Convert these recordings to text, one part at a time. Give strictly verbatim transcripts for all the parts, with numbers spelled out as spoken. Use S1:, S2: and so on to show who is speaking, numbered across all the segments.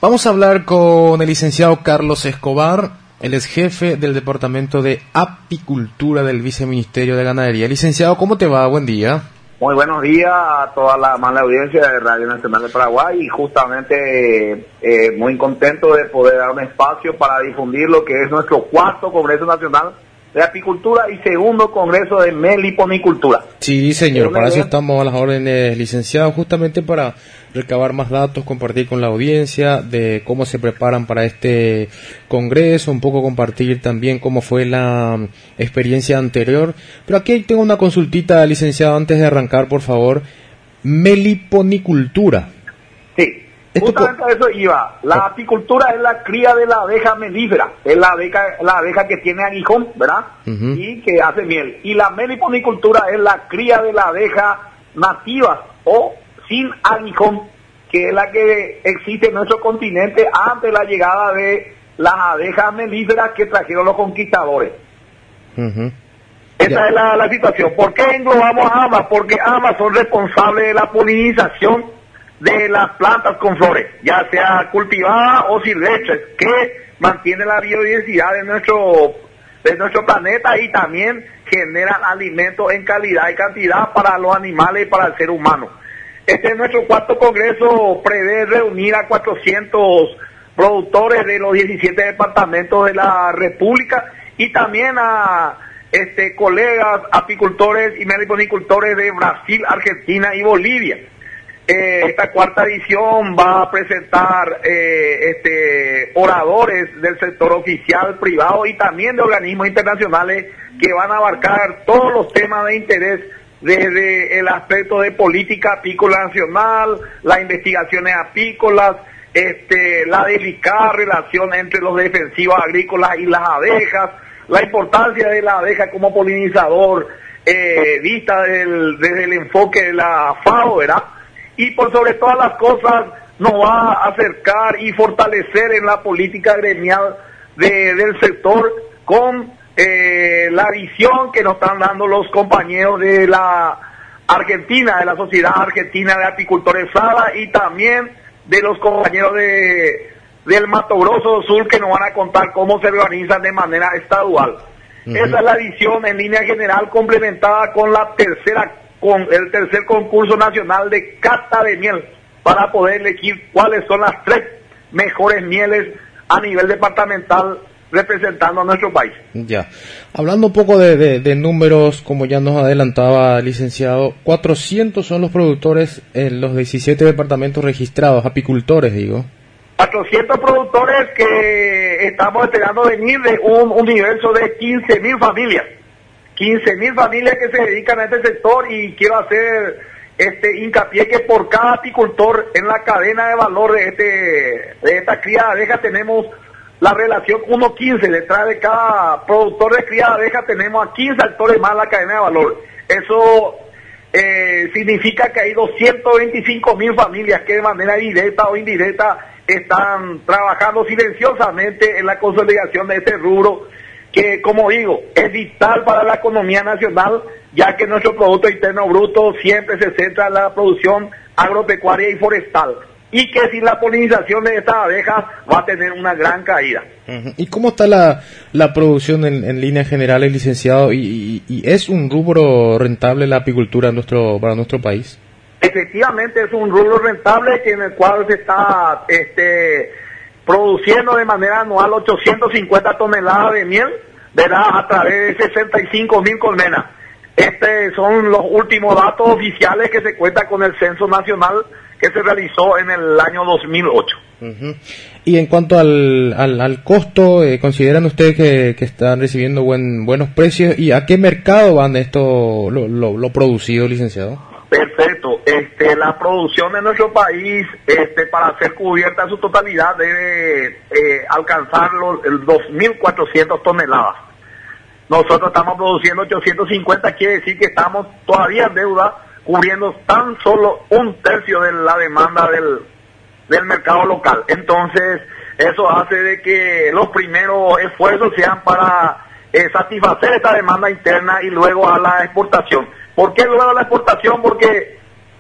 S1: Vamos a hablar con el licenciado Carlos Escobar, él es jefe del Departamento de Apicultura del Viceministerio de Ganadería. Licenciado, ¿cómo te va? Buen día.
S2: Muy buenos días a toda la amable audiencia de Radio Nacional de Paraguay y justamente eh, muy contento de poder dar un espacio para difundir lo que es nuestro cuarto Congreso Nacional de Apicultura y segundo Congreso de Meliponicultura.
S1: Sí, señor, para eso estamos a las órdenes, licenciado, justamente para recabar más datos, compartir con la audiencia de cómo se preparan para este congreso, un poco compartir también cómo fue la experiencia anterior. Pero aquí tengo una consultita, licenciado, antes de arrancar, por favor. Meliponicultura.
S2: Sí, justamente a eso iba. La apicultura es la cría de la abeja melífera, es la abeja, la abeja que tiene aguijón, ¿verdad? Uh-huh. Y que hace miel. Y la meliponicultura es la cría de la abeja nativa o sin aguijón, que es la que existe en nuestro continente antes de la llegada de las abejas melíferas que trajeron los conquistadores. Uh-huh. Esa yeah. es la, la situación. ¿Por qué englobamos a ambas? Porque ambas son responsables de la polinización de las plantas con flores, ya sea cultivadas o silvestres, que mantiene la biodiversidad de nuestro, de nuestro planeta y también generan alimentos en calidad y cantidad para los animales y para el ser humano. Este es nuestro cuarto congreso, prevé reunir a cuatrocientos productores de los diecisiete departamentos de la República y también a este colegas apicultores y meliponicultores de Brasil, Argentina y Bolivia. Eh, esta cuarta edición va a presentar eh, este oradores del sector oficial, privado y también de organismos internacionales que van a abarcar todos los temas de interés desde el aspecto de política apícola nacional, las investigaciones apícolas, este, la delicada relación entre los defensivos agrícolas y las abejas, la importancia de la abeja como polinizador, eh, vista del, desde el enfoque de la FAO, ¿verdad? Y por sobre todas las cosas nos va a acercar y fortalecer en la política gremial de, del sector con Eh, la visión que nos están dando los compañeros de la Argentina, de la Sociedad Argentina de Apicultores SADA y también de los compañeros de del Mato Grosso Sur que nos van a contar cómo se organizan de manera estadual. Uh-huh. Esa es la visión en línea general complementada con la tercera, con el tercer concurso nacional de cata de miel para poder elegir cuáles son las tres mejores mieles a nivel departamental representando a nuestro país.
S1: Ya, hablando un poco de, de, de números, como ya nos adelantaba el licenciado, cuatrocientos son los productores en los diecisiete departamentos registrados, apicultores, digo.
S2: cuatrocientos productores que estamos esperando venir de un universo de quince mil familias. quince mil familias que se dedican a este sector y quiero hacer este hincapié que por cada apicultor en la cadena de valor de, este, de esta cría de abejas tenemos la relación uno quince, detrás de cada productor de cría de abeja tenemos a quince actores más en la cadena de valor. Eso eh, significa que hay doscientos veinticinco mil familias que de manera directa o indirecta están trabajando silenciosamente en la consolidación de este rubro que, como digo, es vital para la economía nacional, ya que nuestro Producto Interno Bruto siempre se centra en la producción agropecuaria y forestal. Y que sin la polinización de estas abejas va a tener una gran caída.
S1: Uh-huh. ¿Y cómo está la, la producción en, en líneas generales, licenciado? ¿Y, y, y es un rubro rentable la apicultura en nuestro, para nuestro país?
S2: Efectivamente es un rubro rentable que en el cual se está este, produciendo de manera anual ochocientas cincuenta toneladas de miel, ¿verdad? A través de sesenta y cinco mil colmenas. Estos son los últimos datos oficiales que se cuenta con el Censo Nacional que se realizó en el año dos mil ocho.
S1: Uh-huh. Y en cuanto al, al, al costo, eh, ¿consideran ustedes que, que están recibiendo buen, buenos precios? ¿Y a qué mercado van esto, lo, lo, lo producido, licenciado?
S2: Perfecto. Este, la producción de nuestro país, este, para ser cubierta en su totalidad, debe eh, alcanzar los dos mil cuatrocientas toneladas. Nosotros estamos produciendo ochocientos cincuenta, quiere decir que estamos todavía en deuda, cubriendo tan solo un tercio de la demanda del, del mercado local. Entonces, eso hace de que los primeros esfuerzos sean para eh, satisfacer esta demanda interna y luego a la exportación. ¿Por qué luego a la exportación? Porque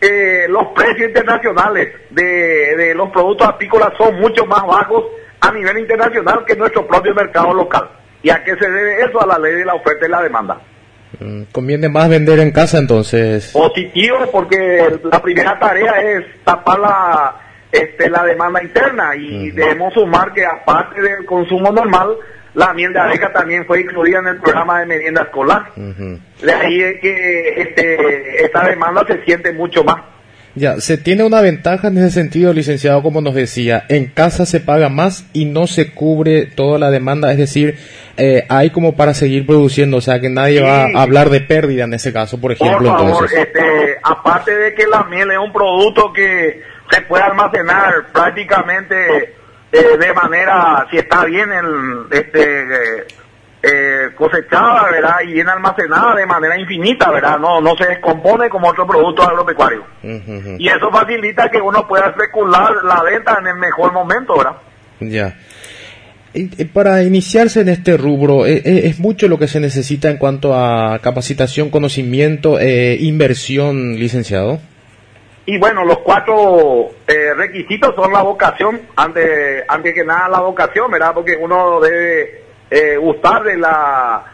S2: eh, los precios internacionales de, de los productos apícolas son mucho más bajos a nivel internacional que nuestro propio mercado local. ¿Y a qué se debe eso? A la ley de la oferta y la demanda.
S1: Mm, conviene más vender en casa entonces.
S2: Positivo, porque la primera tarea es tapar la, este, la demanda interna y uh-huh. debemos sumar que aparte del consumo normal, la miel de abeja también fue incluida en el programa de merienda escolar. Uh-huh. De ahí es que este, esta demanda se siente mucho más.
S1: Ya, se tiene una ventaja en ese sentido, licenciado, como nos decía, en casa se paga más y no se cubre toda la demanda, es decir, eh, hay como para seguir produciendo, o sea que nadie sí. va a hablar de pérdida en ese caso, por ejemplo.
S2: Por favor,
S1: entonces.
S2: Este, aparte de que la miel es un producto que se puede almacenar prácticamente eh, de manera, si está bien el, este, eh, eh, cosechada, ¿verdad? Y bien almacenada de manera infinita, ¿verdad? No, no se descompone como otros productos agropecuarios. Uh-huh. Y eso facilita que uno pueda especular la venta en el mejor momento, ¿verdad?
S1: Ya. Y, y para iniciarse en este rubro, eh, eh, es mucho lo que se necesita en cuanto a capacitación, conocimiento, eh, inversión, licenciado.
S2: Y bueno, los cuatro eh, requisitos son la vocación, antes, antes que nada la vocación, ¿verdad? Porque uno debe eh, gustar de la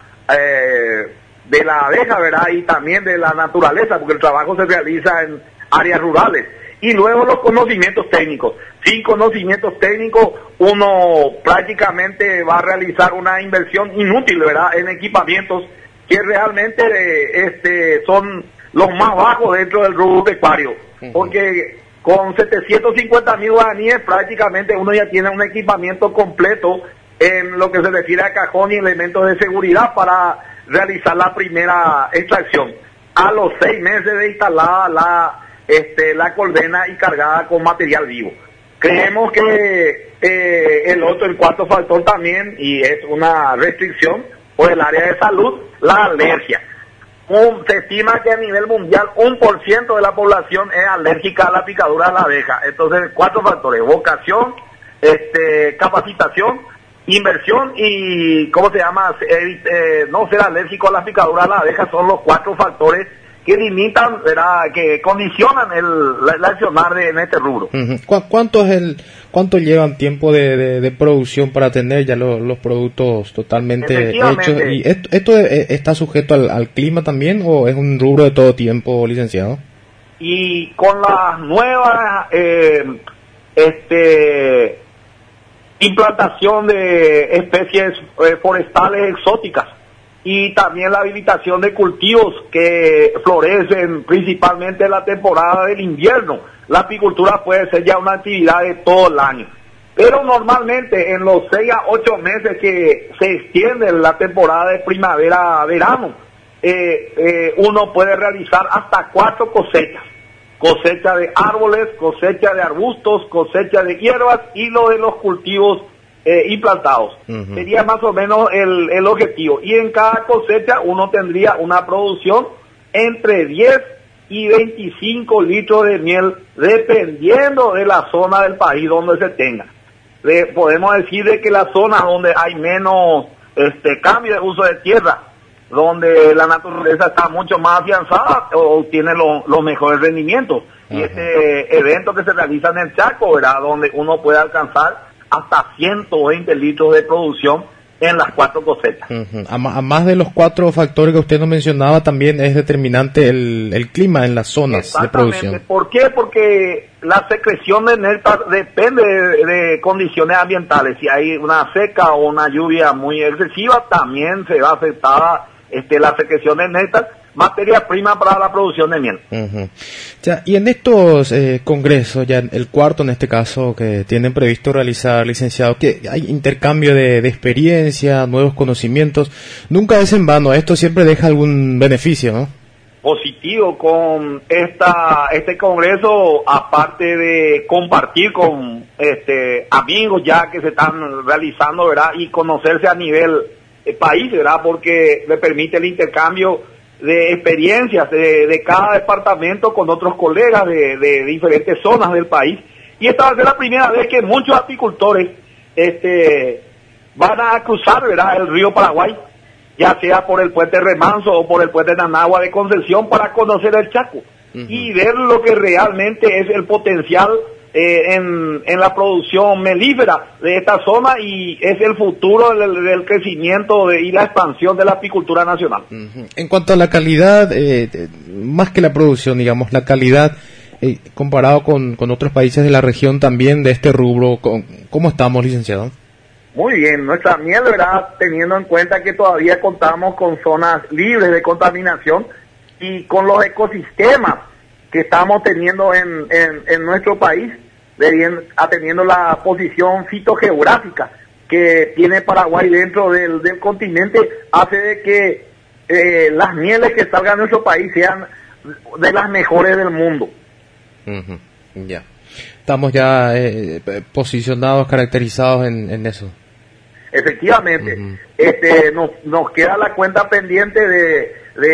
S2: eh, de la abeja, ¿verdad? Y también de la naturaleza, porque el trabajo se realiza en áreas rurales. Y luego los conocimientos técnicos. Sin conocimientos técnicos, uno prácticamente va a realizar una inversión inútil, ¿verdad? En equipamientos que realmente eh, este son los más bajos dentro del rubro pecuario. Porque con setecientos cincuenta mil guaraníes prácticamente uno ya tiene un equipamiento completo en lo que se refiere a cajón y elementos de seguridad para realizar la primera extracción. A los seis meses de instalada la este la colmena y cargada con material vivo. Creemos que eh, el otro, el cuarto factor también, y es una restricción por el área de salud, la alergia. Un, se estima que a nivel mundial un por ciento de la población es alérgica a la picadura de la abeja. Entonces, cuatro factores: vocación, este, capacitación, inversión y, ¿cómo se llama? Eh, eh, no ser alérgico a la picadura de la abeja son los cuatro factores que limitan, ¿verdad? Que condicionan el, el accionar de, en este rubro.
S1: Uh-huh. ¿Cu- ¿Cuánto es el, cuánto llevan tiempo de, de, de producción para tener ya lo, los productos totalmente hechos? ¿Y esto, esto está sujeto al, al clima también o es un rubro de todo tiempo, licenciado?
S2: Y con las nuevas eh, este implantación de especies eh, forestales exóticas y también la habilitación de cultivos que florecen principalmente en la temporada del invierno. La apicultura puede ser ya una actividad de todo el año. Pero normalmente en los seis a ocho meses que se extiende la temporada de primavera-verano, eh, eh, uno puede realizar hasta cuatro cosechas. Cosecha de árboles, cosecha de arbustos, cosecha de hierbas y lo de los cultivos Eh, implantados. Uh-huh. Sería más o menos el, el objetivo. Y en cada cosecha uno tendría una producción entre diez y veinticinco litros de miel, dependiendo de la zona del país donde se tenga. De, podemos decir de que las zonas donde hay menos este cambio de uso de tierra, donde la naturaleza está mucho más afianzada, obtiene los lo mejores rendimientos. Uh-huh. Y este evento que se realiza en el Chaco, ¿verdad? Donde uno puede alcanzar hasta ciento veinte litros de producción en las cuatro cosechas.
S1: Uh-huh. A, a más de los cuatro factores que usted nos mencionaba, también es determinante el, el clima en las zonas de producción.
S2: ¿Por qué? Porque la secreción de néctar depende de, de condiciones ambientales. Si hay una seca o una lluvia muy excesiva, también se va a afectar este, la secreción de néctar, materia prima para la producción de miel.
S1: Uh-huh. Ya, y en estos eh, congresos, ya el cuarto en este caso que tienen previsto realizar, licenciado, que hay intercambio de, de experiencia, nuevos conocimientos, nunca es en vano, esto siempre deja algún beneficio, ¿no?
S2: Positivo con esta este congreso, aparte de compartir con este amigos ya que se están realizando, ¿verdad? Y conocerse a nivel eh, país, ¿verdad? Porque le permite el intercambio de experiencias de, de cada departamento con otros colegas de, de diferentes zonas del país. Y esta va a ser la primera vez que muchos apicultores este, van a cruzar, ¿verdad?, el río Paraguay, ya sea por el puente Remanso o por el puente Nanagua de Concepción, para conocer el Chaco. uh-huh. y ver lo que realmente es el potencial eh, en, en la producción melífera de esta zona y es el futuro del, del crecimiento de, y la expansión de la apicultura nacional.
S1: Uh-huh. En cuanto a la calidad, eh, más que la producción, digamos, la calidad eh, comparado con, con otros países de la región también de este rubro, ¿cómo estamos, licenciado?
S2: Muy bien, nuestra miel, ¿verdad? Teniendo en cuenta que todavía contamos con zonas libres de contaminación y con los ecosistemas que estamos teniendo en, en, en nuestro país, atendiendo la posición fitogeográfica que tiene Paraguay dentro del, del continente, hace de que eh, las mieles que salgan de nuestro país sean de las mejores del mundo.
S1: Uh-huh. Ya. Yeah. Estamos ya eh, posicionados, caracterizados en, en eso.
S2: Efectivamente, uh-huh. este nos, nos queda la cuenta pendiente de,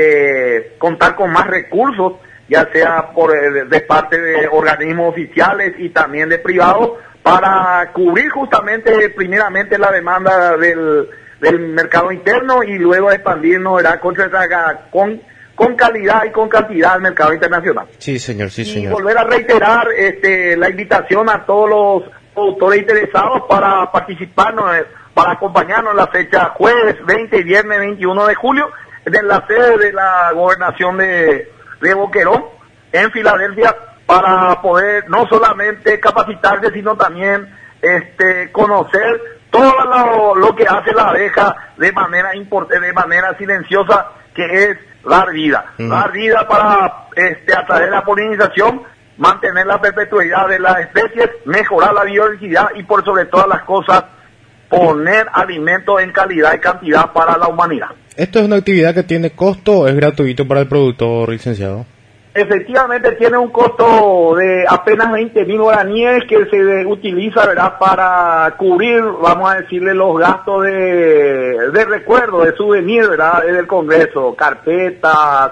S2: de contar con más recursos, ya sea por de, de parte de organismos oficiales y también de privados, para cubrir justamente primeramente la demanda del, del mercado interno y luego expandirnos, ¿verdad? con, con, con calidad y con cantidad al mercado internacional.
S1: Sí, señor, sí,
S2: y
S1: señor.
S2: Y volver a reiterar este, la invitación a todos los productores interesados para participarnos, para acompañarnos en la fecha jueves veinte y viernes veintiuno de julio en la sede de la gobernación de, de Boquerón en Filadelfia, para poder no solamente capacitarse sino también este conocer todo lo, lo que hace la abeja de manera import- de manera silenciosa, que es dar vida, uh-huh. dar vida para este a través de la polinización mantener la perpetuidad de las especies, mejorar la biodiversidad y por sobre todas las cosas poner alimentos en calidad y cantidad para la humanidad.
S1: ¿Esto es una actividad que tiene costo o es gratuito para el productor, licenciado?
S2: Efectivamente tiene un costo de apenas veinte mil guaraníes que se utiliza, ¿verdad?, para cubrir, vamos a decirle, los gastos de, de recuerdo, de souvenir, ¿verdad?, del Congreso, carpetas,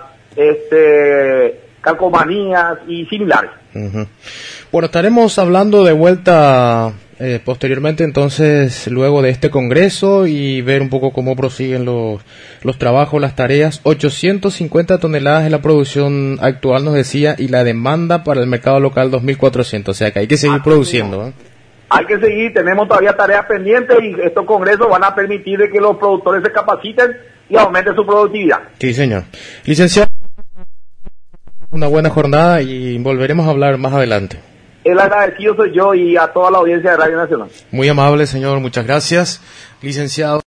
S2: este, calcomanías y similares.
S1: Uh-huh. Bueno, estaremos hablando de vuelta eh, posteriormente, entonces, luego de este congreso y ver un poco cómo prosiguen los, los trabajos, las tareas. ochocientas cincuenta toneladas es la producción actual, nos decía, y la demanda para el mercado local dos mil cuatrocientos, o sea que hay que seguir ah, produciendo, ¿eh?
S2: Hay que seguir, tenemos todavía tareas pendientes y estos congresos van a permitir de que los productores se capaciten y aumenten su productividad.
S1: Sí, señor. Licenciado, una buena jornada y volveremos a hablar más adelante.
S2: El agradecido soy yo y a toda la audiencia de Radio Nacional.
S1: Muy amable, señor, muchas gracias. Licenciado.